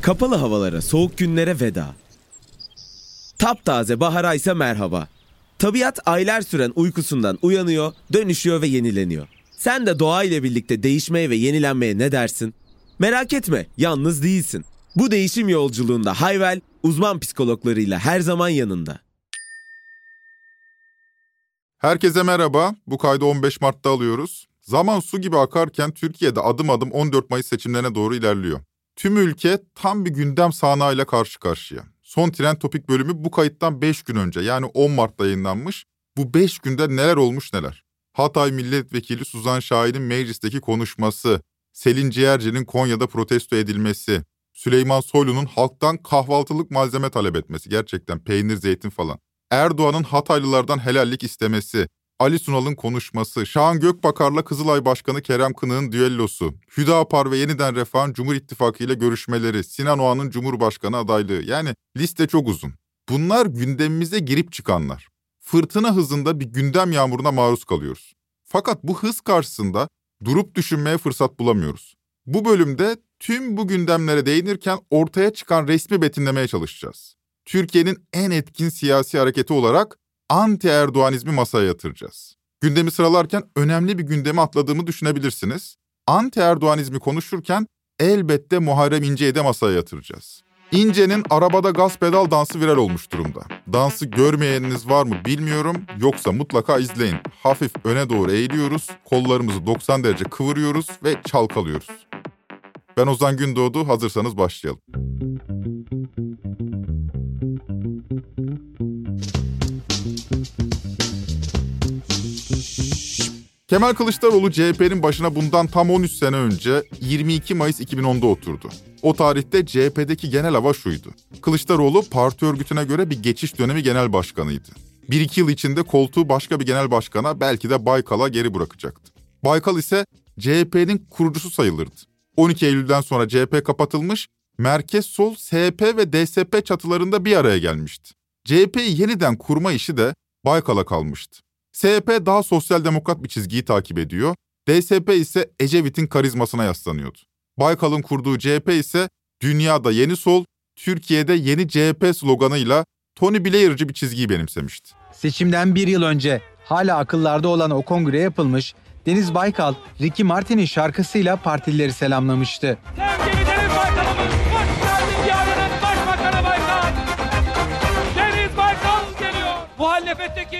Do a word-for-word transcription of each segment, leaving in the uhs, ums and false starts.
Kapalı havalara, soğuk günlere veda. Taptaze bahara ise merhaba. Tabiat aylar süren uykusundan uyanıyor, dönüşüyor ve yenileniyor. Sen de doğa ile birlikte değişmeye ve yenilenmeye ne dersin? Merak etme, yalnız değilsin. Bu değişim yolculuğunda Hayvel, uzman psikologlarıyla her zaman yanında. Herkese merhaba. Bu kaydı on beş Mart'ta alıyoruz. Zaman su gibi akarken Türkiye'de adım adım on dört Mayıs seçimlerine doğru ilerliyor. Tüm ülke tam bir gündem sahnağıyla karşı karşıya. Son Trend Topik bölümü bu kayıttan beş gün önce yani on Mart'ta yayınlanmış. Bu beş günde neler olmuş neler. Hatay Milletvekili Suzan Şahin'in meclisteki konuşması, Selin Ciğerci'nin Konya'da protesto edilmesi, Süleyman Soylu'nun halktan kahvaltılık malzeme talep etmesi, gerçekten peynir, zeytin falan. Erdoğan'ın Hataylılardan helallik istemesi, Ali Sunal'ın konuşması, Şahan Gökbakar'la Kızılay Başkanı Kerem Kınık'ın düellosu, Hüdapar ve Yeniden Refah'ın Cumhur İttifakı ile görüşmeleri, Sinan Oğan'ın Cumhurbaşkanı adaylığı, yani liste çok uzun. Bunlar gündemimize girip çıkanlar. Fırtına hızında bir gündem yağmuruna maruz kalıyoruz. Fakat bu hız karşısında durup düşünmeye fırsat bulamıyoruz. Bu bölümde tüm bu gündemlere değinirken ortaya çıkan resmi betimlemeye çalışacağız. Türkiye'nin en etkin siyasi hareketi olarak anti-Erdoğanizmi masaya yatıracağız. Gündemi sıralarken önemli bir gündemi atladığımı düşünebilirsiniz. Anti-Erdoğanizmi konuşurken elbette Muharrem İnce'yi de masaya yatıracağız. İnce'nin arabada gaz pedal dansı viral olmuş durumda. Dansı görmeyeniniz var mı bilmiyorum, yoksa mutlaka izleyin. Hafif öne doğru eğiliyoruz, kollarımızı doksan derece kıvırıyoruz ve çalkalıyoruz. Ben Ozan Gündoğdu, hazırsanız başlayalım. Kemal Kılıçdaroğlu C H P'nin başına bundan tam on üç sene önce yirmi iki Mayıs iki bin onda oturdu. O tarihte C H P'deki genel hava şuydu. Kılıçdaroğlu parti örgütüne göre bir geçiş dönemi genel başkanıydı. Bir iki yıl içinde koltuğu başka bir genel başkana, belki de Baykal'a geri bırakacaktı. Baykal ise C H P'nin kurucusu sayılırdı. on iki Eylül'den sonra C H P kapatılmış, merkez sol S H P ve D S P çatılarında bir araya gelmişti. C H P'yi yeniden kurma işi de Baykal'a kalmıştı. S H P daha sosyal demokrat bir çizgiyi takip ediyor, D S P ise Ecevit'in karizmasına yaslanıyordu. Baykal'ın kurduğu C H P ise dünyada yeni sol, Türkiye'de yeni C H P sloganıyla Tony Blair'cı bir çizgiyi benimsemişti. Seçimden bir yıl önce hala akıllarda olan o kongre yapılmış, Deniz Baykal, Ricky Martin'in şarkısıyla partilileri selamlamıştı. Sevgili Deniz Baykal'ımız, hoş geldin yarının Başbakanı Baykal. Deniz Baykal geliyor. Muhalefetteki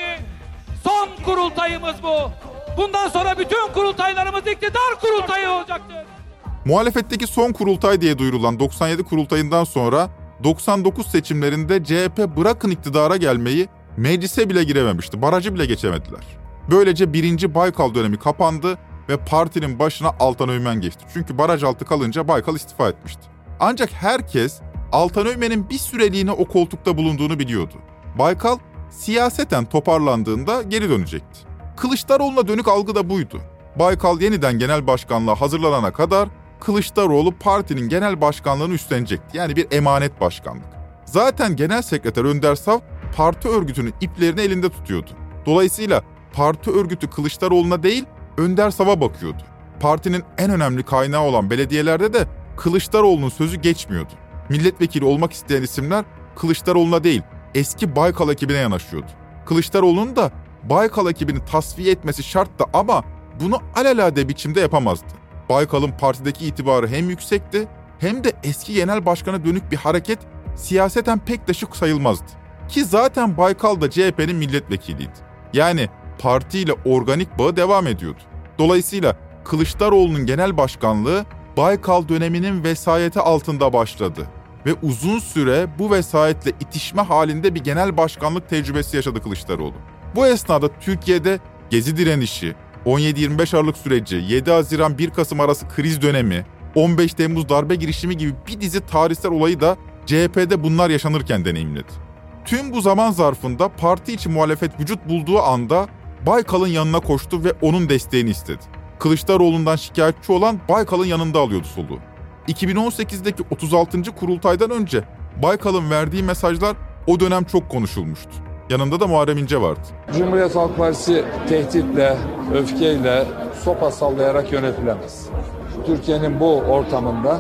son kurultayımız bu. Bundan sonra bütün kurultaylarımız iktidar kurultayı olacaktır. Muhalefetteki son kurultay diye duyurulan doksan yedi kurultayından sonra doksan dokuz seçimlerinde C H P bırakın iktidara gelmeyi, meclise bile girememişti, barajı bile geçemediler. Böylece birinci Baykal dönemi kapandı ve partinin başına Altan Öğmen geçti. Çünkü baraj altı kalınca Baykal istifa etmişti. Ancak herkes Altan Öğmen'in bir süreliğine o koltukta bulunduğunu biliyordu. Baykal siyaseten toparlandığında geri dönecekti. Kılıçdaroğlu'na dönük algı da buydu. Baykal yeniden genel başkanlığa hazırlanana kadar Kılıçdaroğlu partinin genel başkanlığını üstlenecekti. Yani bir emanet başkanlık. Zaten genel sekreter Önder Sav parti örgütünün iplerini elinde tutuyordu. Dolayısıyla parti örgütü Kılıçdaroğlu'na değil, Önder Sav'a bakıyordu. Partinin en önemli kaynağı olan belediyelerde de Kılıçdaroğlu'nun sözü geçmiyordu. Milletvekili olmak isteyen isimler Kılıçdaroğlu'na değil, eski Baykal ekibine yanaşıyordu. Kılıçdaroğlu'nun da Baykal ekibini tasfiye etmesi şarttı ama bunu alelade biçimde yapamazdı. Baykal'ın partideki itibarı hem yüksekti hem de eski genel başkana dönük bir hareket siyaseten pek de şık sayılmazdı. Ki zaten Baykal da C H P'nin milletvekiliydi. Yani partiyle organik bağı devam ediyordu. Dolayısıyla Kılıçdaroğlu'nun genel başkanlığı Baykal döneminin vesayeti altında başladı. Ve uzun süre bu vesayetle itişme halinde bir genel başkanlık tecrübesi yaşadı Kılıçdaroğlu. Bu esnada Türkiye'de Gezi direnişi, on yedi yirmi beş Aralık süreci, yedi Haziran bir Kasım arası kriz dönemi, on beş Temmuz darbe girişimi gibi bir dizi tarihsel olayı da C H P'de bunlar yaşanırken deneyimledi. Tüm bu zaman zarfında parti içi muhalefet vücut bulduğu anda Baykal'ın yanına koştu ve onun desteğini istedi. Kılıçdaroğlu'ndan şikayetçi olan Baykal'ın yanında alıyordu soluğu. iki bin on sekizdeki otuz altıncı kurultaydan önce Baykal'ın verdiği mesajlar o dönem çok konuşulmuştu. Yanında da Muharrem İnce vardı. Cumhuriyet Halk Partisi tehditle, öfkeyle, sopa sallayarak yönetilemez. Türkiye'nin bu ortamında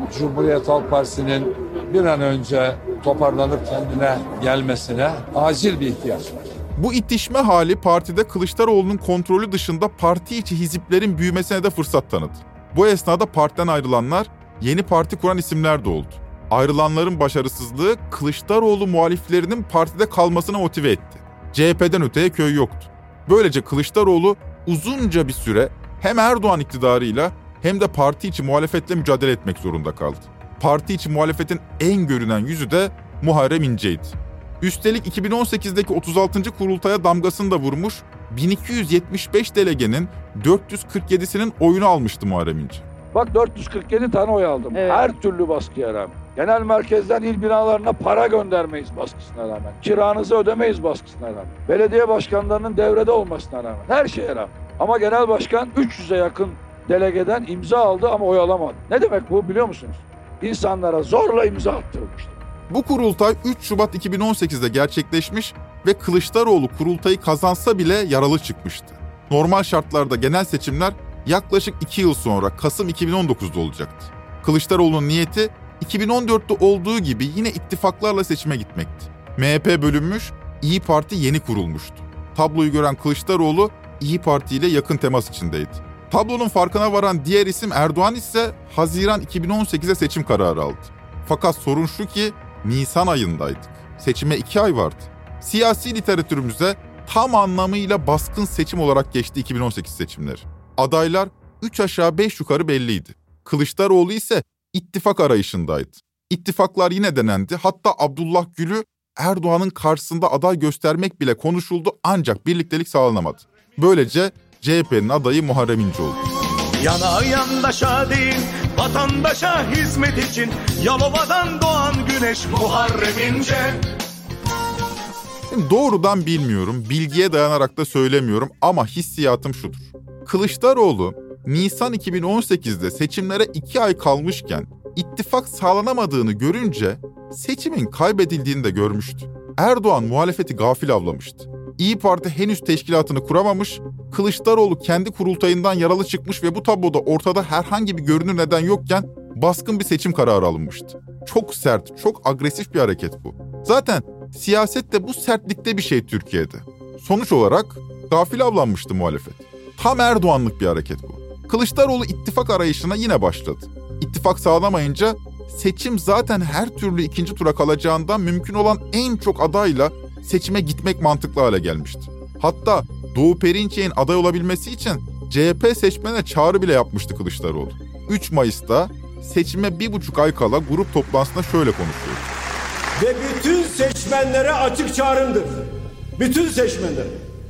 Cumhuriyet Halk Partisi'nin bir an önce toparlanıp kendine gelmesine acil bir ihtiyaç var. Bu itişme hali partide Kılıçdaroğlu'nun kontrolü dışında parti içi hiziplerin büyümesine de fırsat tanıdı. Bu esnada partiden ayrılanlar, yeni parti kuran isimler de oldu. Ayrılanların başarısızlığı Kılıçdaroğlu muhaliflerinin partide kalmasına motive etti. C H P'den öteye köy yoktu. Böylece Kılıçdaroğlu uzunca bir süre hem Erdoğan iktidarıyla hem de parti içi muhalefetle mücadele etmek zorunda kaldı. Parti içi muhalefetin en görünen yüzü de Muharrem İnce'ydi. Üstelik iki bin on sekizdeki otuz altıncı kurultaya damgasını da vurmuş, bin iki yüz yetmiş beş delegenin dört yüz kırk yedisinin oyunu almıştı Muharrem İnce. Bak dört yüz kırk yedi tane oy aldım. Evet. Her türlü baskıya rağmen. Genel merkezden il binalarına para göndermeyiz baskısına rağmen. Kiranızı ödemeyiz baskısına rağmen. Belediye başkanlarının devrede olmasına rağmen. Her şeye rağmen. Ama genel başkan üç yüze yakın delegeden imza aldı ama oy alamadı. Ne demek bu biliyor musunuz? İnsanlara zorla imza attırılmıştı. Bu kurultay üç Şubat iki bin on sekizde gerçekleşmiş ve Kılıçdaroğlu kurultayı kazansa bile yaralı çıkmıştı. Normal şartlarda genel seçimler yaklaşık iki yıl sonra Kasım iki bin on dokuzda olacaktı. Kılıçdaroğlu'nun niyeti iki bin on dörtte olduğu gibi yine ittifaklarla seçime gitmekti. M H P bölünmüş, İYİ Parti yeni kurulmuştu. Tabloyu gören Kılıçdaroğlu İYİ Parti ile yakın temas içindeydi. Tablonun farkına varan diğer isim Erdoğan ise Haziran iki bin on sekize seçim kararı aldı. Fakat sorun şu ki Nisan ayındaydık. Seçime iki ay vardı. Siyasi literatürümüze tam anlamıyla baskın seçim olarak geçti iki bin on sekiz seçimleri. Adaylar üç aşağı beş yukarı belliydi. Kılıçdaroğlu ise ittifak arayışındaydı. İttifaklar yine denendi. Hatta Abdullah Gül'ü Erdoğan'ın karşısında aday göstermek bile konuşuldu ancak birliktelik sağlanamadı. Böylece C H P'nin adayı Muharrem İnce oldu. Yana yandaşa değil, vatandaşa hizmet için Yalova'dan doğan güneş Muharrem İnce. Şimdi doğrudan bilmiyorum, bilgiye dayanarak da söylemiyorum ama hissiyatım şudur. Kılıçdaroğlu, Nisan iki bin on sekizde seçimlere iki ay kalmışken ittifak sağlanamadığını görünce seçimin kaybedildiğini de görmüştü. Erdoğan muhalefeti gafil avlamıştı. İYİ Parti henüz teşkilatını kuramamış, Kılıçdaroğlu kendi kurultayından yaralı çıkmış ve bu tabloda ortada herhangi bir görünür neden yokken baskın bir seçim kararı alınmıştı. Çok sert, çok agresif bir hareket bu. Zaten siyasette bu sertlikte bir şey Türkiye'de. Sonuç olarak gafil avlanmıştı muhalefet. Tam Erdoğanlık bir hareket bu. Kılıçdaroğlu ittifak arayışına yine başladı. İttifak sağlamayınca seçim zaten her türlü ikinci tura kalacağından mümkün olan en çok adayla seçime gitmek mantıklı hale gelmişti. Hatta Doğu Perinçek'in aday olabilmesi için C H P seçmenine çağrı bile yapmıştı Kılıçdaroğlu. üç Mayıs'ta seçime bir buçuk ay kala grup toplantısında şöyle konuşuyor. Ve bütün seçmenlere açık çağrımdır. Bütün seçmenlere.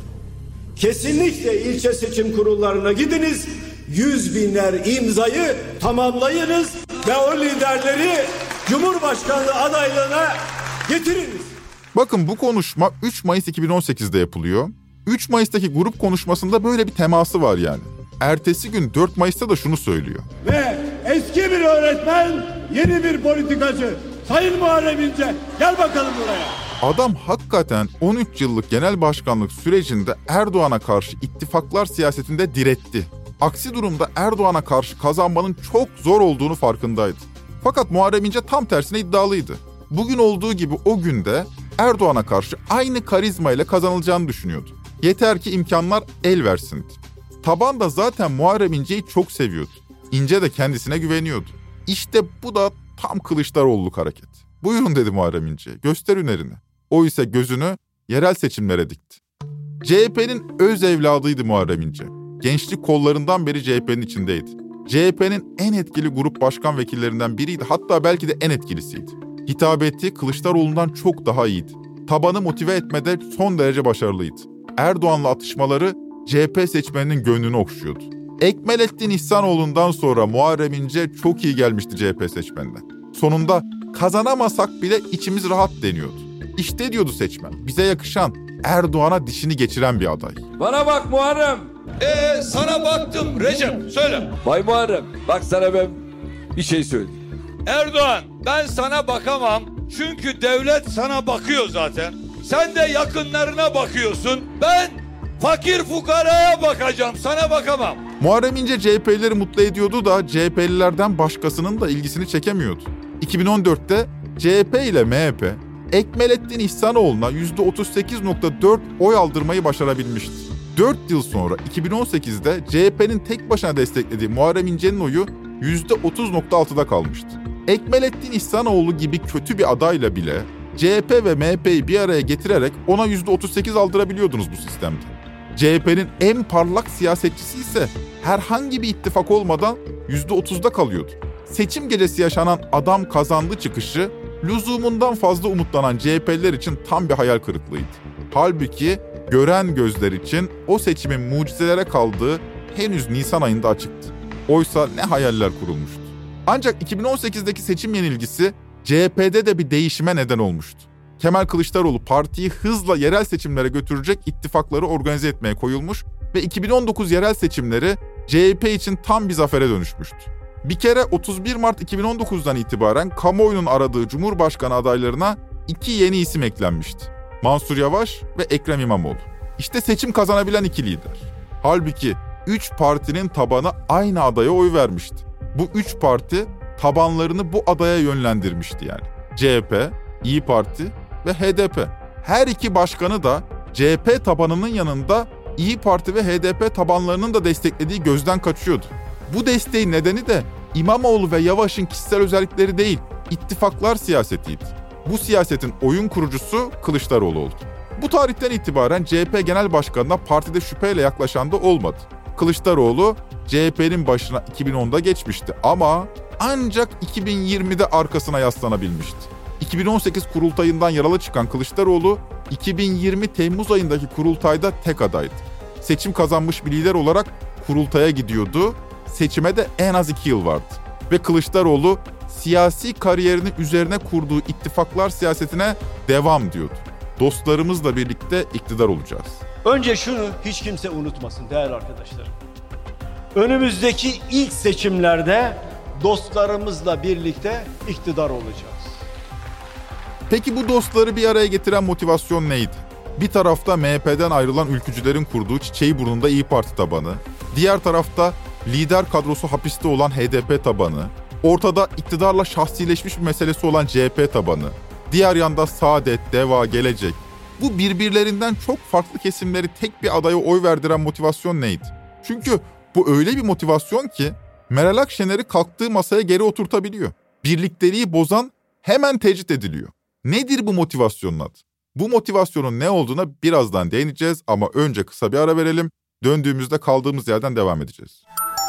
Kesinlikle ilçe seçim kurullarına gidiniz, yüz binler imzayı tamamlayınız ve o liderleri Cumhurbaşkanlığı adaylığına getiriniz. Bakın bu konuşma üç Mayıs iki bin on sekizde yapılıyor. üç Mayıs'taki grup konuşmasında böyle bir teması var yani. Ertesi gün dört Mayıs'ta da şunu söylüyor. Ve eski bir öğretmen, yeni bir politikacı. Sayın Muharrem İnce, gel bakalım buraya. Adam hakikaten on üç yıllık genel başkanlık sürecinde Erdoğan'a karşı ittifaklar siyasetinde diretti. Aksi durumda Erdoğan'a karşı kazanmanın çok zor olduğunu farkındaydı. Fakat Muharrem İnce tam tersine iddialıydı. Bugün olduğu gibi o günde Erdoğan'a karşı aynı karizma ile kazanılacağını düşünüyordu. Yeter ki imkanlar el versin. Taban da zaten Muharrem İnce'yi çok seviyordu. İnce de kendisine güveniyordu. İşte bu da tam Kılıçdaroğlu'luk hareket. Buyurun dedi Muharrem İnce, göster ünerini. O ise gözünü yerel seçimlere dikti. C H P'nin öz evladıydı Muharrem İnce. Gençlik kollarından beri C H P'nin içindeydi. C H P'nin en etkili grup başkan vekillerinden biriydi, hatta belki de en etkilisiydi. Hitabeti Kılıçdaroğlu'ndan çok daha iyiydi. Tabanı motive etmede son derece başarılıydı. Erdoğan'la atışmaları C H P seçmeninin gönlünü okşuyordu. Ekmelettin İhsanoğlu'ndan sonra Muharrem İnce çok iyi gelmişti C H P seçmenine. Sonunda kazanamasak bile içimiz rahat deniyordu. İşte diyordu seçmen, bize yakışan, Erdoğan'a dişini geçiren bir aday. Bana bak Muharrem. Ee, sana baktım Recep, söyle. Bay Muharrem, bak sana ben bir şey söyleyeyim. Erdoğan, ben sana bakamam çünkü devlet sana bakıyor zaten. Sen de yakınlarına bakıyorsun. Ben Fakir fukaraya bakacağım, sana bakamam. Muharrem İnce C H P'lileri mutlu ediyordu da C H P'lilerden başkasının da ilgisini çekemiyordu. iki bin on dörtte C H P ile M H P, Ekmelettin İhsanoğlu'na yüzde otuz sekiz virgül dört oy aldırmayı başarabilmişti. dört yıl sonra iki bin on sekizde C H P'nin tek başına desteklediği Muharrem İnce'nin oyu yüzde otuz virgül altıda kalmıştı. Ekmelettin İhsanoğlu gibi kötü bir adayla bile C H P ve M H P'yi bir araya getirerek ona yüzde otuz sekiz aldırabiliyordunuz bu sistemde. C H P'nin en parlak siyasetçisi ise herhangi bir ittifak olmadan yüzde otuzda kalıyordu. Seçim gecesi yaşanan adam kazandı çıkışı, lüzumundan fazla umutlanan C H P'liler için tam bir hayal kırıklığıydı. Halbuki gören gözler için o seçimin mucizelere kaldığı henüz Nisan ayında açıktı. Oysa ne hayaller kurulmuştu. Ancak iki bin on sekizdeki seçim yenilgisi C H P'de de bir değişime neden olmuştu. Kemal Kılıçdaroğlu partiyi hızla yerel seçimlere götürecek ittifakları organize etmeye koyulmuş ve iki bin on dokuz yerel seçimleri C H P için tam bir zafere dönüşmüştü. Bir kere otuz bir Mart iki bin on dokuzdan itibaren kamuoyunun aradığı Cumhurbaşkanı adaylarına iki yeni isim eklenmişti. Mansur Yavaş ve Ekrem İmamoğlu. İşte seçim kazanabilen iki lider. Halbuki üç partinin tabanı aynı adaya oy vermişti. Bu üç parti tabanlarını bu adaya yönlendirmişti yani. C H P, İYİ Parti ve H D P. Her iki başkanı da C H P tabanının yanında İYİ Parti ve H D P tabanlarının da desteklediği gözden kaçıyordu. Bu desteğin nedeni de İmamoğlu ve Yavaş'ın kişisel özellikleri değil, ittifaklar siyasetiydi. Bu siyasetin oyun kurucusu Kılıçdaroğlu oldu. Bu tarihten itibaren C H P Genel Başkanı'na partide şüpheyle yaklaşan da olmadı. Kılıçdaroğlu C H P'nin başına iki bin onda geçmişti ama ancak iki bin yirmide arkasına yaslanabilmişti. iki bin on sekiz kurultayından yaralı çıkan Kılıçdaroğlu, iki bin yirmi Temmuz ayındaki kurultayda tek adaydı. Seçim kazanmış bir lider olarak kurultaya gidiyordu. Seçime de en az iki yıl vardı. Ve Kılıçdaroğlu siyasi kariyerini üzerine kurduğu ittifaklar siyasetine devam diyordu. Dostlarımızla birlikte iktidar olacağız. Önce şunu hiç kimse unutmasın değerli arkadaşlarım. Önümüzdeki ilk seçimlerde dostlarımızla birlikte iktidar olacağız. Peki bu dostları bir araya getiren motivasyon neydi? Bir tarafta M H P'den ayrılan ülkücülerin kurduğu Çiçeğiburnu'nda İYİ Parti tabanı, diğer tarafta lider kadrosu hapiste olan H D P tabanı, ortada iktidarla şahsileşmiş bir meselesi olan C H P tabanı, diğer yanda Saadet, Deva, Gelecek. Bu birbirlerinden çok farklı kesimleri tek bir adaya oy verdiren motivasyon neydi? Çünkü bu öyle bir motivasyon ki Meral Akşener'i kalktığı masaya geri oturtabiliyor. Birlikteliği bozan hemen tecrit ediliyor. Nedir bu motivasyonun adı? Bu motivasyonun ne olduğuna birazdan değineceğiz ama önce kısa bir ara verelim. Döndüğümüzde kaldığımız yerden devam edeceğiz.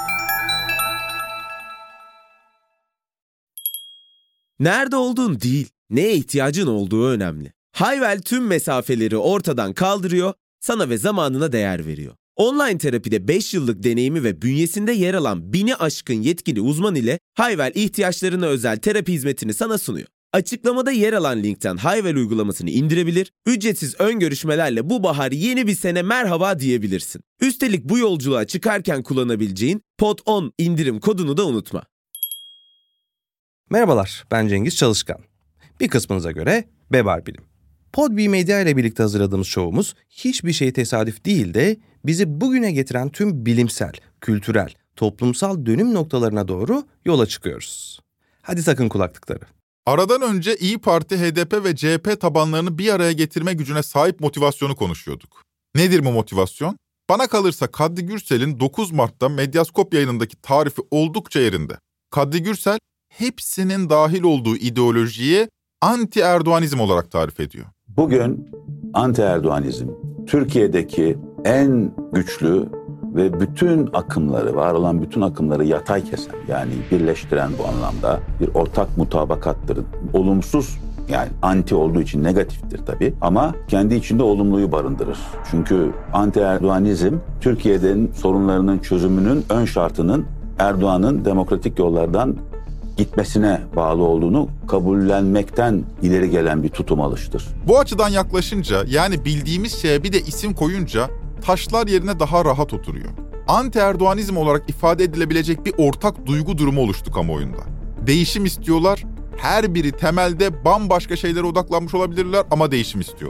Nerede olduğun değil, neye ihtiyacın olduğu önemli. Hayvel tüm mesafeleri ortadan kaldırıyor, sana ve zamanına değer veriyor. Online terapide beş yıllık deneyimi ve bünyesinde yer alan bini aşkın yetkili uzman ile Hayvel ihtiyaçlarına özel terapi hizmetini sana sunuyor. Açıklamada yer alan linkten Hayvel uygulamasını indirebilir, ücretsiz ön görüşmelerle bu bahar yeni bir sene merhaba diyebilirsin. Üstelik bu yolculuğa çıkarken kullanabileceğin Pod on indirim kodunu da unutma. Merhabalar, ben Cengiz Çalışkan. Bir kısmınıza göre Bebar Bilim. Podbi Medya ile birlikte hazırladığımız şovumuz hiçbir şey tesadüf değil de bizi bugüne getiren tüm bilimsel, kültürel, toplumsal dönüm noktalarına doğru yola çıkıyoruz. Hadi takın kulaklıkları. Aradan önce İYİ Parti, H D P ve C H P tabanlarını bir araya getirme gücüne sahip motivasyonu konuşuyorduk. Nedir bu motivasyon? Bana kalırsa Kadri Gürsel'in dokuz Mart'ta Medyaskop yayınındaki tarifi oldukça yerinde. Kadri Gürsel, hepsinin dahil olduğu ideolojiyi anti-Erdoğanizm olarak tarif ediyor. Bugün anti-Erdoğanizm Türkiye'deki en güçlü ve bütün akımları, var olan bütün akımları yatay kesen, yani birleştiren bu anlamda bir ortak mutabakattır. Olumsuz, yani anti olduğu için negatiftir tabii ama kendi içinde olumluyu barındırır. Çünkü anti-Erdoğanizm Türkiye'nin sorunlarının çözümünün ön şartının Erdoğan'ın demokratik yollardan gitmesine bağlı olduğunu kabullenmekten ileri gelen bir tutum alıştır. Bu açıdan yaklaşınca, yani bildiğimiz şeye bir de isim koyunca taşlar yerine daha rahat oturuyor. Anti-Erdoğanizm olarak ifade edilebilecek bir ortak duygu durumu oluştu kamuoyunda. Değişim istiyorlar, her biri temelde bambaşka şeylere odaklanmış olabilirler ama değişim istiyorlar.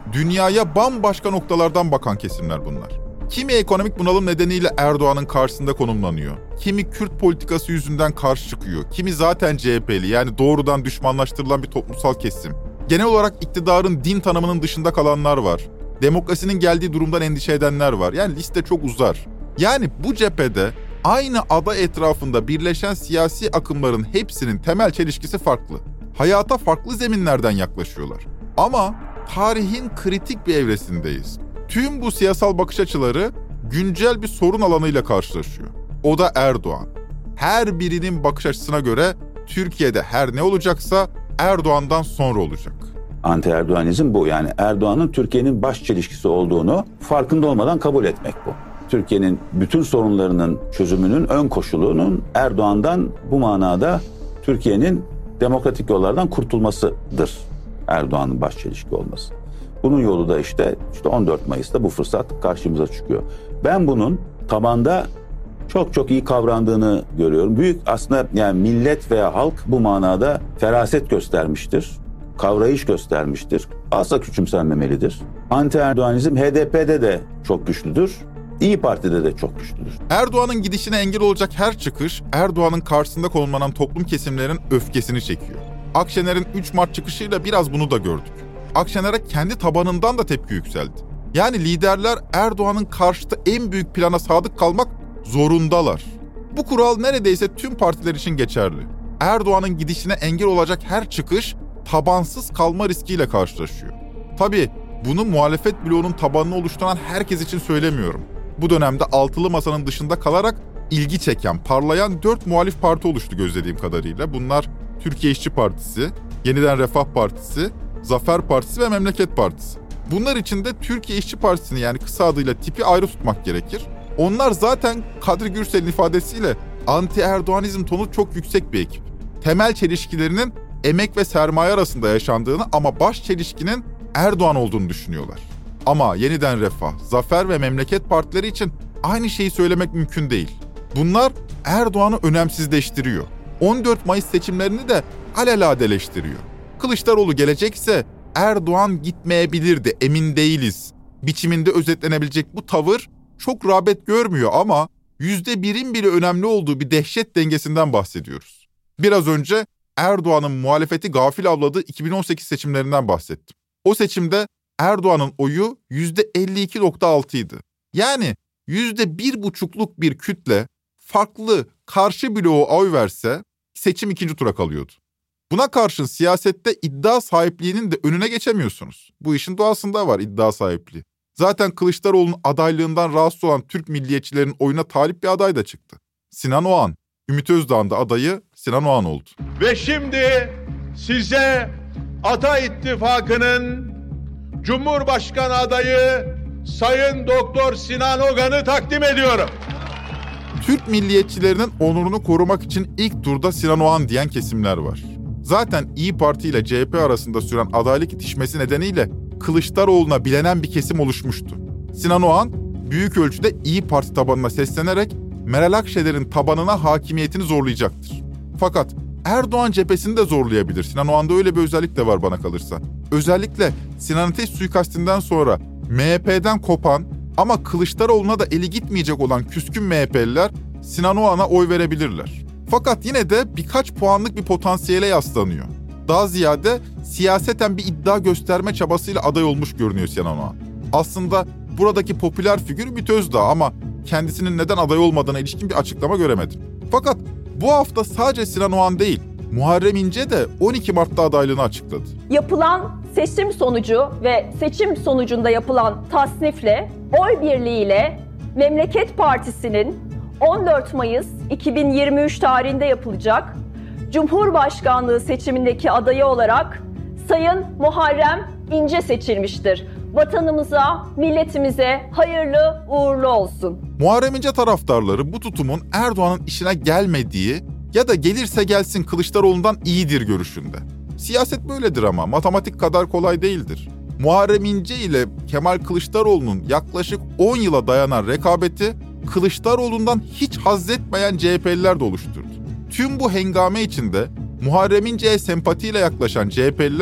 Dünyaya bambaşka noktalardan bakan kesimler bunlar. Kimi ekonomik bunalım nedeniyle Erdoğan'ın karşısında konumlanıyor. Kimi Kürt politikası yüzünden karşı çıkıyor. Kimi zaten C H P'li, yani doğrudan düşmanlaştırılan bir toplumsal kesim. Genel olarak iktidarın din tanımının dışında kalanlar var. Demokrasinin geldiği durumdan endişe edenler var. Yani liste çok uzar. Yani bu cephede aynı aday etrafında birleşen siyasi akımların hepsinin temel çelişkisi farklı. Hayata farklı zeminlerden yaklaşıyorlar. Ama tarihin kritik bir evresindeyiz. Tüm bu siyasal bakış açıları güncel bir sorun alanıyla karşılaşıyor. O da Erdoğan. Her birinin bakış açısına göre Türkiye'de her ne olacaksa Erdoğan'dan sonra olacak. Anti-Erdoğanizm bu. Yani Erdoğan'ın Türkiye'nin baş çelişkisi olduğunu farkında olmadan kabul etmek bu. Türkiye'nin bütün sorunlarının çözümünün ön koşulunun Erdoğan'dan bu manada Türkiye'nin demokratik yollardan kurtulmasıdır. Erdoğan'ın baş çelişki olması. Bunun yolu da işte, işte on dört Mayıs'ta bu fırsat karşımıza çıkıyor. Ben bunun tabanda çok çok iyi kavrandığını görüyorum. Büyük aslında yani millet veya halk bu manada feraset göstermiştir. Kavrayış göstermiştir. Asla küçümsenmemelidir. Anti-Erdoğanizm H D P'de de çok güçlüdür. İYİ Parti'de de çok güçlüdür. Erdoğan'ın gidişine engel olacak her çıkış, Erdoğan'ın karşısında konumlanan toplum kesimlerinin öfkesini çekiyor. Akşener'in üç Mart çıkışıyla biraz bunu da gördük. Akşener'e kendi tabanından da tepki yükseldi. Yani liderler Erdoğan'ın karşıtı en büyük plana sadık kalmak zorundalar. Bu kural neredeyse tüm partiler için geçerli. Erdoğan'ın gidişine engel olacak her çıkış tabansız kalma riskiyle karşılaşıyor. Tabii bunu muhalefet bloğunun tabanını oluşturan herkes için söylemiyorum. Bu dönemde altılı masanın dışında kalarak ilgi çeken, parlayan dört muhalif parti oluştu gözlediğim kadarıyla. Bunlar Türkiye İşçi Partisi, Yeniden Refah Partisi, Zafer Partisi ve Memleket Partisi. Bunlar içinde Türkiye İşçi Partisi'ni, yani kısa adıyla tipi, ayrı tutmak gerekir. Onlar zaten Kadri Gürsel'in ifadesiyle anti-Erdoğanizm tonu çok yüksek bir ekip. Temel çelişkilerinin emek ve sermaye arasında yaşandığını ama baş çelişkinin Erdoğan olduğunu düşünüyorlar. Ama Yeniden Refah, Zafer ve Memleket partileri için aynı şeyi söylemek mümkün değil. Bunlar Erdoğan'ı önemsizleştiriyor. on dört Mayıs seçimlerini de alelade-leştiriyor. Kılıçdaroğlu gelecekse Erdoğan gitmeyebilirdi, emin değiliz biçiminde özetlenebilecek bu tavır çok rağbet görmüyor ama yüzde birin bile önemli olduğu bir dehşet dengesinden bahsediyoruz. Biraz önce Erdoğan'ın muhalefeti gafil avladığı iki bin on sekiz seçimlerinden bahsettim. O seçimde Erdoğan'ın oyu yüzde elli iki virgül altı idi. Yani yüzde bir buçukluk bir kütle farklı karşı bloğa oy verse seçim ikinci tura kalıyordu. Buna karşın siyasette iddia sahipliğinin de önüne geçemiyorsunuz. Bu işin doğasında var iddia sahipliği. Zaten Kılıçdaroğlu'nun adaylığından rahatsız olan Türk milliyetçilerin oyuna talip bir aday da çıktı. Sinan Oğan. Ümit Özdağ'ın da adayı Sinan Oğan oldu. Ve şimdi size Ata İttifakı'nın Cumhurbaşkanı adayı Sayın Doktor Sinan Oğan'ı takdim ediyorum. Türk milliyetçilerinin onurunu korumak için ilk turda Sinan Oğan diyen kesimler var. Zaten İYİ Parti ile C H P arasında süren adaylık itişmesi nedeniyle Kılıçdaroğlu'na bilenen bir kesim oluşmuştu. Sinan Oğan büyük ölçüde İYİ Parti tabanına seslenerek Meral Akşener'in tabanına hakimiyetini zorlayacaktır. Fakat Erdoğan cephesini de zorlayabilir. Sinan Oğan'da öyle bir özellik de var bana kalırsa. Özellikle Sinan Ateş suikastinden sonra M H P'den kopan ama Kılıçdaroğlu'na da eli gitmeyecek olan küskün M H P'liler Sinan Oğan'a oy verebilirler. Fakat yine de birkaç puanlık bir potansiyele yaslanıyor. Daha ziyade siyaseten bir iddia gösterme çabasıyla aday olmuş görünüyor Sinan Oğan. Aslında buradaki popüler figür Ümit Özdağ ama kendisinin neden aday olmadığına ilişkin bir açıklama göremedim. Fakat bu hafta sadece Sinan Oğan değil, Muharrem İnce de on iki Mart'ta adaylığını açıkladı. Yapılan seçim sonucu ve seçim sonucunda yapılan tasnifle, oy birliğiyle Memleket Partisi'nin on dört Mayıs iki bin yirmi üç tarihinde yapılacak Cumhurbaşkanlığı seçimindeki adayı olarak Sayın Muharrem İnce seçilmiştir. Vatanımıza, milletimize hayırlı uğurlu olsun. Muharrem İnce taraftarları bu tutumun Erdoğan'ın işine gelmediği ya da gelirse gelsin Kılıçdaroğlu'ndan iyidir görüşünde. Siyaset böyledir ama matematik kadar kolay değildir. Muharrem İnce ile Kemal Kılıçdaroğlu'nun yaklaşık on yıla dayanan rekabeti Kılıçdaroğlu'ndan hiç hazzetmeyen C H P'liler de oluşturdu. Tüm bu hengame içinde Muharrem İnce'ye sempatiyle yaklaşan C H P'liler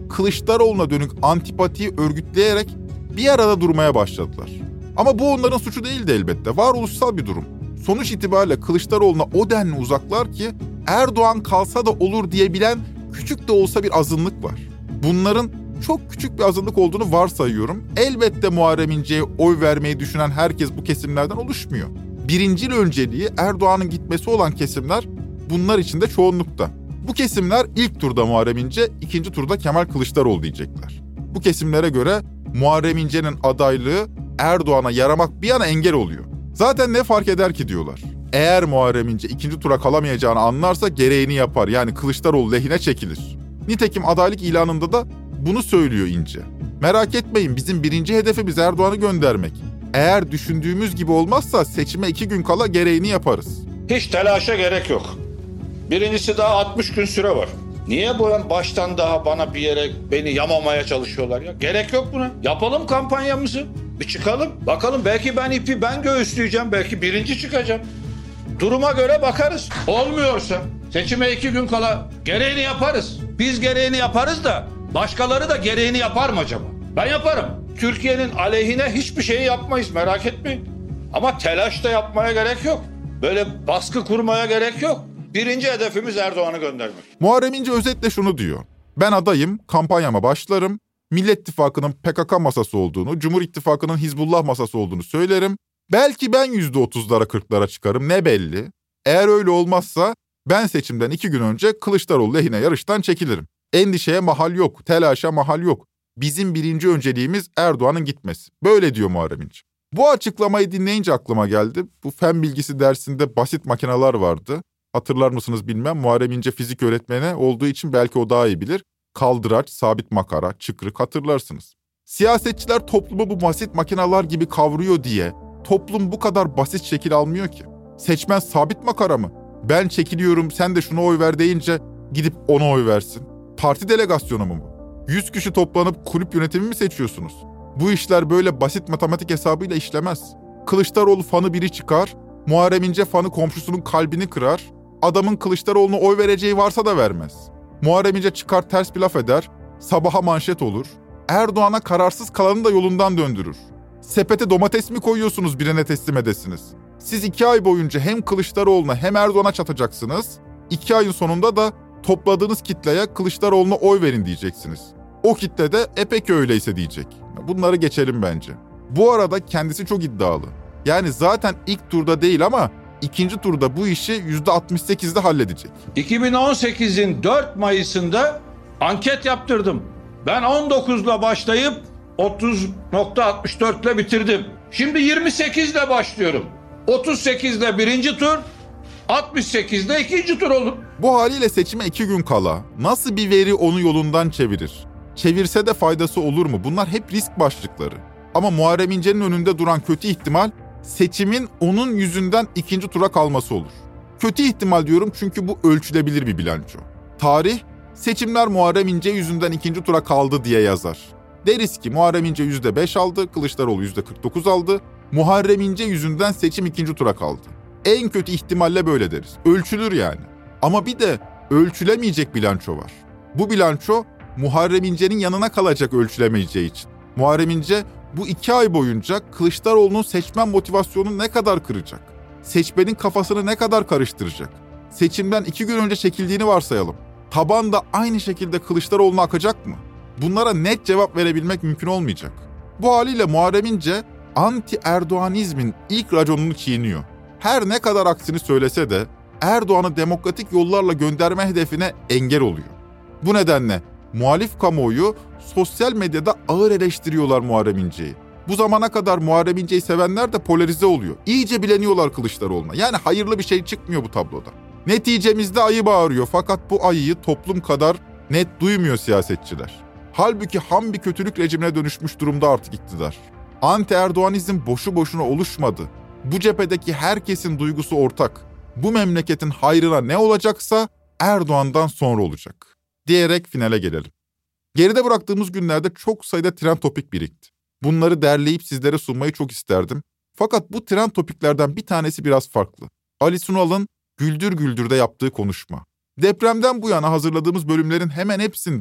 Kılıçdaroğlu'na dönük antipatiyi örgütleyerek bir arada durmaya başladılar. Ama bu onların suçu değildi elbette. Varoluşsal bir durum. Sonuç itibariyle Kılıçdaroğlu'na o denli uzaklar ki Erdoğan kalsa da olur diyebilen küçük de olsa bir azınlık var. Bunların çok küçük bir azınlık olduğunu varsayıyorum. Elbette Muharrem İnce'ye oy vermeyi düşünen herkes bu kesimlerden oluşmuyor. Birincil önceliği Erdoğan'ın gitmesi olan kesimler bunlar içinde çoğunlukta. Bu kesimler ilk turda Muharrem İnce, ikinci turda Kemal Kılıçdaroğlu diyecekler. Bu kesimlere göre Muharrem İnce'nin adaylığı Erdoğan'a yaramak bir yana engel oluyor. Zaten ne fark eder ki diyorlar. Eğer Muharrem İnce ikinci tura kalamayacağını anlarsa gereğini yapar. Yani Kılıçdaroğlu lehine çekilir. Nitekim adaylık ilanında da bunu söylüyor İnce. Merak etmeyin, bizim birinci hedefimiz Erdoğan'ı göndermek. Eğer düşündüğümüz gibi olmazsa seçime iki gün kala gereğini yaparız. Hiç telaşa gerek yok. Birincisi daha altmış gün süre var. Niye bu yan baştan daha bana bir yere beni yamamaya çalışıyorlar ya? Gerek yok buna. Yapalım kampanyamızı. Bir çıkalım. Bakalım, belki ben ipi ben göğüsleyeceğim. Belki birinci çıkacağım. Duruma göre bakarız. Olmuyorsa seçime iki gün kala gereğini yaparız. Biz gereğini yaparız da başkaları da gereğini yapar mı acaba? Ben yaparım. Türkiye'nin aleyhine hiçbir şey yapmayız, merak etmeyin. Ama telaş da yapmaya gerek yok. Böyle baskı kurmaya gerek yok. Birinci hedefimiz Erdoğan'ı göndermek. Muharrem İnce özetle şunu diyor. Ben adayım, kampanyama başlarım. Millet İttifakı'nın P K K masası olduğunu, Cumhur İttifakı'nın Hizbullah masası olduğunu söylerim. Belki ben yüzde otuzlara kırklara çıkarım, ne belli. Eğer öyle olmazsa ben seçimden iki gün önce Kılıçdaroğlu lehine yarıştan çekilirim. Endişeye mahal yok, telaşa mahal yok. Bizim birinci önceliğimiz Erdoğan'ın gitmesi. Böyle diyor Muharrem İnce. Bu açıklamayı dinleyince aklıma geldi. Bu fen bilgisi dersinde basit makineler vardı. Hatırlar mısınız bilmem. Muharrem İnce fizik öğretmeni olduğu için belki o daha iyi bilir. Kaldıraç, sabit makara, çıkrık hatırlarsınız. Siyasetçiler toplumu bu basit makineler gibi kavruyor diye toplum bu kadar basit şekil almıyor ki. Seçmen sabit makara mı? Ben çekiliyorum, sen de şuna oy ver deyince gidip ona oy versin. Parti delegasyonu mu bu? Yüz kişi toplanıp kulüp yönetimi mi seçiyorsunuz? Bu işler böyle basit matematik hesabıyla işlemez. Kılıçdaroğlu fanı biri çıkar, Muharrem İnce fanı komşusunun kalbini kırar, adamın Kılıçdaroğlu'na oy vereceği varsa da vermez. Muharrem İnce çıkar ters bir laf eder, sabaha manşet olur, Erdoğan'a kararsız kalanı da yolundan döndürür. Sepete domates mi koyuyorsunuz birine teslim edesiniz? Siz iki ay boyunca hem Kılıçdaroğlu'na hem Erdoğan'a çatacaksınız, iki ayın sonunda da topladığınız kitleye Kılıçdaroğlu'na oy verin diyeceksiniz. O kitle de e peki öyleyse diyecek. Bunları geçelim bence. Bu arada kendisi çok iddialı. Yani zaten ilk turda değil ama ikinci turda bu işi yüzde altmış sekizde halledecek. iki bin on sekizin dört Mayıs'ında anket yaptırdım. Ben on dokuzla başlayıp otuz nokta altmış dörtle bitirdim. Şimdi yirmi sekizle başlıyorum. otuz sekizle birinci tur, altmış sekizle ikinci tur olur. Bu haliyle seçime iki gün kala nasıl bir veri onu yolundan çevirir? Çevirse de faydası olur mu? Bunlar hep risk başlıkları. Ama Muharrem İnce'nin önünde duran kötü ihtimal seçimin onun yüzünden ikinci tura kalması olur. Kötü ihtimal diyorum çünkü bu ölçülebilir bir bilanço. Tarih, seçimler Muharrem İnce yüzünden ikinci tura kaldı diye yazar. Deriz ki Muharrem İnce yüzde beş aldı, Kılıçdaroğlu yüzde kırk dokuz aldı. Muharrem İnce yüzünden seçim ikinci tura kaldı. En kötü ihtimalle böyle deriz. Ölçülür yani. Ama bir de ölçülemeyecek bilanço var. Bu bilanço Muharrem İnce'nin yanına kalacak ölçülemeyeceği için. Muharrem İnce bu iki ay boyunca Kılıçdaroğlu'nun seçmen motivasyonunu ne kadar kıracak? Seçmenin kafasını ne kadar karıştıracak? Seçimden iki gün önce çekildiğini varsayalım. Taban da aynı şekilde Kılıçdaroğlu'na akacak mı? Bunlara net cevap verebilmek mümkün olmayacak. Bu haliyle Muharrem İnce anti-Erdoğanizmin ilk raconunu çiğniyor. Her ne kadar aksini söylese de Erdoğan'ı demokratik yollarla gönderme hedefine engel oluyor. Bu nedenle muhalif kamuoyu sosyal medyada ağır eleştiriyorlar Muharrem İnce'yi. Bu zamana kadar Muharrem İnce'yi sevenler de polarize oluyor. İyice bileniyorlar Kılıçdaroğlu'na. Yani hayırlı bir şey çıkmıyor bu tabloda. Neticemizde ayı bağırıyor fakat bu ayıyı toplum kadar net duymuyor siyasetçiler. Halbuki ham bir kötülük rejimine dönüşmüş durumda artık iktidar. Anti-Erdoğanizm boşu boşuna oluşmadı. Bu cephedeki herkesin duygusu ortak. Bu memleketin hayrına ne olacaksa Erdoğan'dan sonra olacak. Diyerek finale gelelim. Geride bıraktığımız günlerde çok sayıda trend topik birikti. Bunları derleyip sizlere sunmayı çok isterdim. Fakat bu trend topiklerden bir tanesi biraz farklı. Ali Sunal'ın Güldür Güldür'de yaptığı konuşma. Depremden bu yana hazırladığımız bölümlerin hemen hepsinde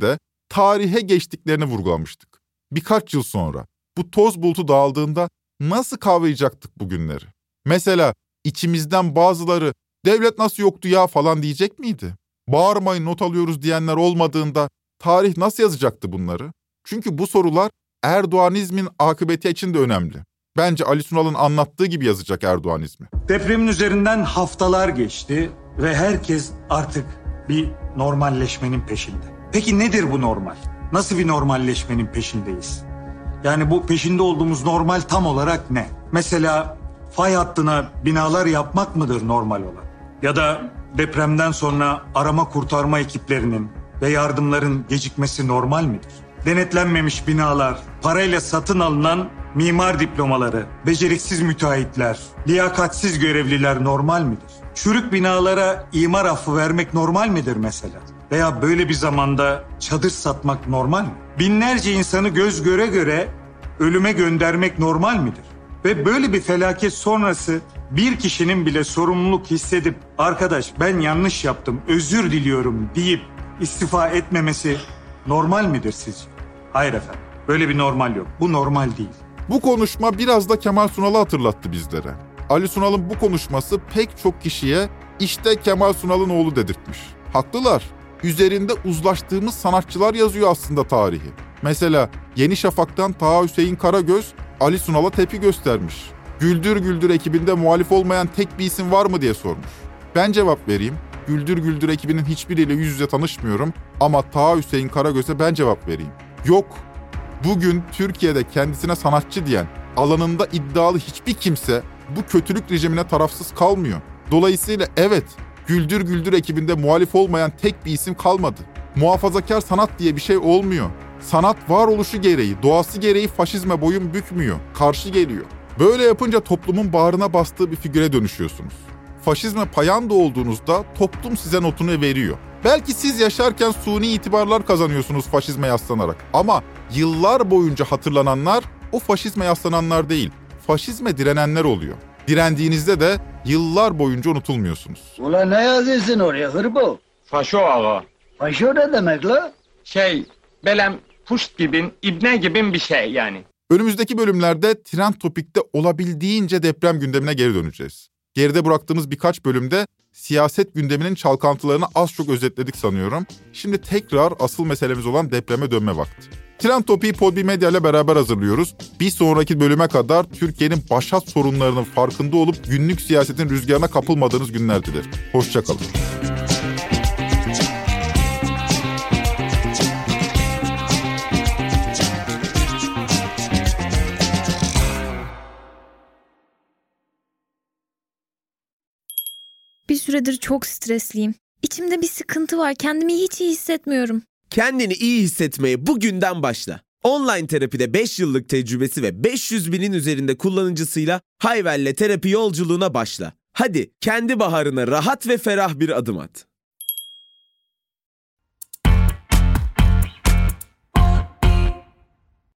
tarihe geçtiklerini vurgulamıştık. Birkaç yıl sonra bu toz bulutu dağıldığında nasıl kavrayacaktık bu günleri? Mesela içimizden bazıları devlet nasıl yoktu ya falan diyecek miydi? Bağırmayın not alıyoruz diyenler olmadığında tarih nasıl yazacaktı bunları? Çünkü bu sorular Erdoğanizmin akıbeti için de önemli. Bence Ali Sunal'ın anlattığı gibi yazacak Erdoğanizmi. Depremin üzerinden haftalar geçti ve herkes artık bir normalleşmenin peşinde. Peki nedir bu normal? Nasıl bir normalleşmenin peşindeyiz? Yani bu peşinde olduğumuz normal tam olarak ne? Mesela fay hattına binalar yapmak mıdır normal olan? Ya da depremden sonra arama kurtarma ekiplerinin ve yardımların gecikmesi normal midir? Denetlenmemiş binalar, parayla satın alınan mimar diplomaları, beceriksiz müteahhitler, liyakatsiz görevliler normal midir? Çürük binalara imar affı vermek normal midir mesela? Veya böyle bir zamanda çadır satmak normal mi? Binlerce insanı göz göre göre ölüme göndermek normal midir? Ve böyle bir felaket sonrası bir kişinin bile sorumluluk hissedip arkadaş ben yanlış yaptım, özür diliyorum deyip istifa etmemesi normal midir sizce? Hayır efendim, böyle bir normal yok. Bu normal değil. Bu konuşma biraz da Kemal Sunal'ı hatırlattı bizlere. Ali Sunal'ın bu konuşması pek çok kişiye işte Kemal Sunal'ın oğlu dedirtmiş. Haklılar. Üzerinde uzlaştığımız sanatçılar yazıyor aslında tarihi. Mesela Yeni Şafak'tan Taha Hüseyin Karagöz Ali Sunal'a tepki göstermiş. Güldür Güldür ekibinde muhalif olmayan tek bir isim var mı diye sormuş. Ben cevap vereyim. Güldür Güldür ekibinin hiçbiriyle yüz yüze tanışmıyorum ama Taha Hüseyin Karagöz'e ben cevap vereyim. Yok. Bugün Türkiye'de kendisine sanatçı diyen, alanında iddialı hiçbir kimse bu kötülük rejimine tarafsız kalmıyor. Dolayısıyla evet, Güldür Güldür ekibinde muhalif olmayan tek bir isim kalmadı. Muhafazakar sanat diye bir şey olmuyor. Sanat varoluşu gereği, doğası gereği faşizme boyun bükmüyor, karşı geliyor. Böyle yapınca toplumun bağrına bastığı bir figüre dönüşüyorsunuz. Faşizme payanda olduğunuzda toplum size notunu veriyor. Belki siz yaşarken suni itibarlar kazanıyorsunuz faşizme yaslanarak. Ama yıllar boyunca hatırlananlar o faşizme yaslananlar değil, faşizme direnenler oluyor. Direndiğinizde de yıllar boyunca unutulmuyorsunuz. Ulan ne yazıyorsun oraya hırbo? Faşo ağa. Faşo ne demek la? Şey, belem puşt gibin, ibne gibin bir şey yani. Önümüzdeki bölümlerde Trend Topik'te olabildiğince deprem gündemine geri döneceğiz. Geride bıraktığımız birkaç bölümde siyaset gündeminin çalkantılarını az çok özetledik sanıyorum. Şimdi tekrar asıl meselemiz olan depreme dönme vakti. Trend Topik'i Podbi Medya ile beraber hazırlıyoruz. Bir sonraki bölüme kadar Türkiye'nin başat sorunlarının farkında olup günlük siyasetin rüzgarına kapılmadığınız günler dilerim. Hoşça kalın. Bir süredir çok stresliyim. İçimde bir sıkıntı var. Kendimi hiç iyi hissetmiyorum. Kendini iyi hissetmeye bugünden başla. Online terapide beş yıllık tecrübesi ve beş yüz binin üzerinde kullanıcısıyla Hayvel'le terapi yolculuğuna başla. Hadi kendi baharına rahat ve ferah bir adım at.